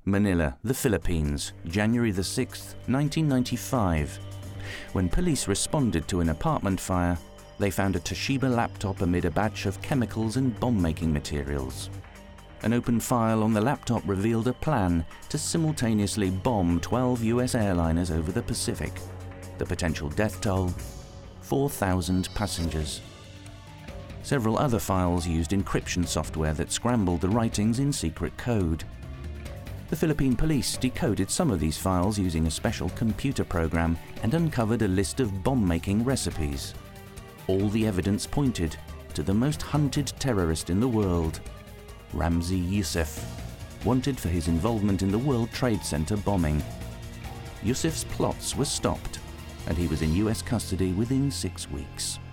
Manila, the Philippines, January the 6th, 1995. When police responded to an apartment fire, they found a Toshiba laptop amid a batch of chemicals and bomb-making materials. An open file on the laptop revealed a plan to simultaneously bomb 12 US airliners over the Pacific. The potential death toll: 4,000 passengers. Several other files used encryption software that scrambled the writings in secret code. The Philippine police decoded some of these files using a special computer program and uncovered a list of bomb-making recipes. All the evidence pointed to the most hunted terrorist in the world, Ramzi Youssef, wanted for his involvement in the World Trade Center bombing. Youssef's plots were stopped, and he was in US custody within 6 weeks.